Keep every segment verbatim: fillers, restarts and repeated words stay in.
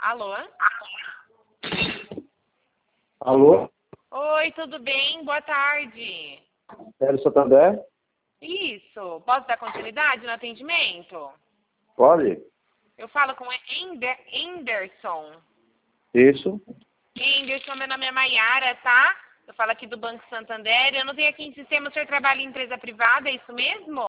Alô? Alô? Oi, tudo bem? Boa tarde. É do Santander? Isso. Posso dar continuidade no atendimento? Pode? Eu falo com Ender, Enderson. Isso. Enderson, meu nome é Maiara, tá? Eu falo aqui do Banco Santander. Eu não tenho aqui em sistema, o senhor trabalha em empresa privada, é isso mesmo?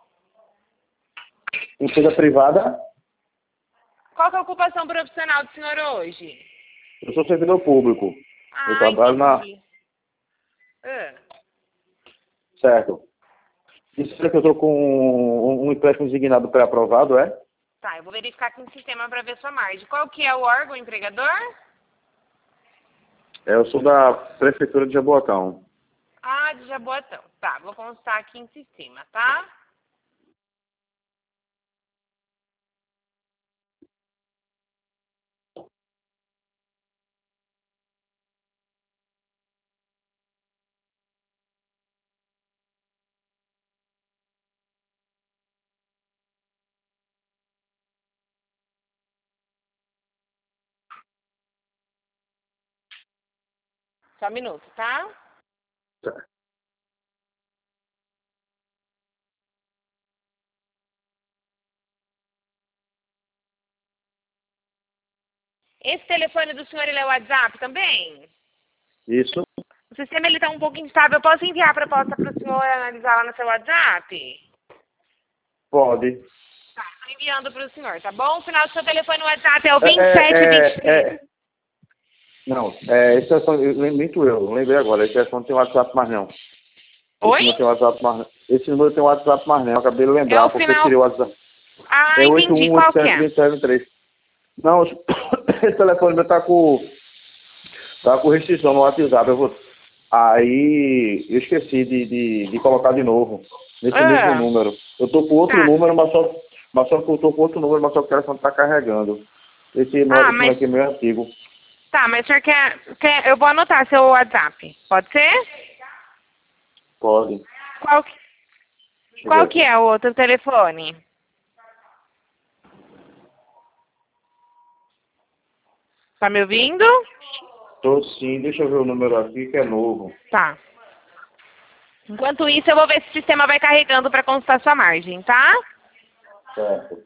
Empresa privada? Qual que é a ocupação profissional do senhor hoje? Eu sou servidor público. Ah, Eu trabalho entendi. Ah, na... Certo. Isso é que eu estou com um, um empréstimo designado pré-aprovado, é? tá, eu vou verificar aqui no sistema para ver sua margem. Qual que é o órgão empregador? É, eu sou da Prefeitura de Jaboatão. Ah, de Jaboatão. Tá, vou constar aqui em sistema, tá? Só um minuto, tá? Certo. Esse telefone do senhor, ele é o WhatsApp também? Isso. O sistema, ele tá um pouco instável. Eu posso enviar a proposta para o senhor analisar lá no seu WhatsApp? Pode. Tá, tô enviando para o senhor, tá bom? O final do seu telefone no WhatsApp é o É, vinte e sete vinte e é, três. é, não, é, esse telefone, eu lembrito eu, eu lembrei agora, esse telefone não tem WhatsApp mais não. Oi? Esse não tem WhatsApp mais não. Esse número tem WhatsApp mais não, eu acabei de É lembrar, o porque eu final... tirei o WhatsApp. Ah, É oito entendi. um oito Qual que sete é? dois sete três. Não, esse telefone meu tá com, tá com restrição no WhatsApp. Eu vou, aí eu esqueci de, de, de colocar de novo, nesse mesmo Ah, número. Eu tô com outro tá. número, mas só, mas só que eu tô com outro número, mas só que o telefone tá carregando. Esse número, Ah, esse número mas... aqui é meio antigo. Tá, mas o senhor quer, quer... Eu vou anotar seu WhatsApp. Pode ser? Pode. Qual que, Deixa eu ver qual que aqui. é o outro telefone? Tá me ouvindo? Tô sim, deixa eu ver o número aqui que é novo. Tá. Enquanto isso, eu vou ver se o sistema vai carregando para consultar sua margem, tá? Certo.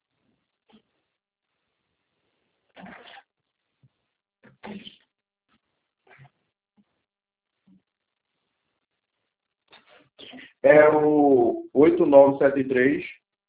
É o oito nove sete três.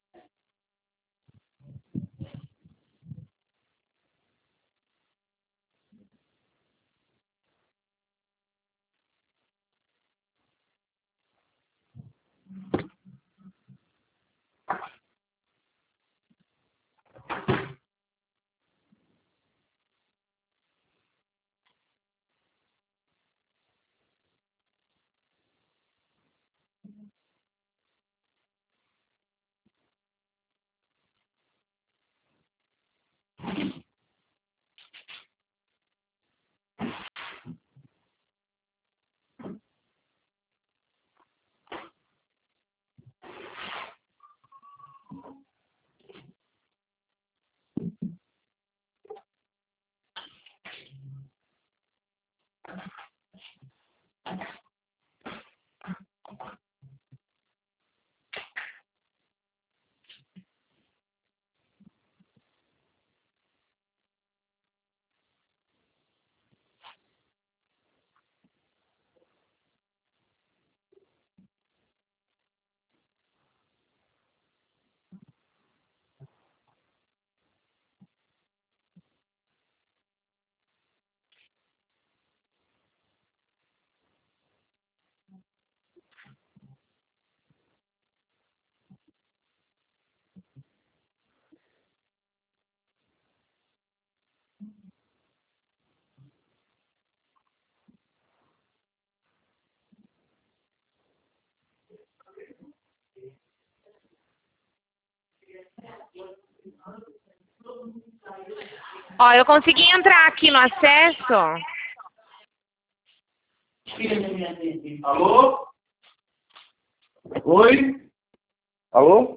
Ó, eu consegui entrar aqui no acesso. Alô? Oi? Alô?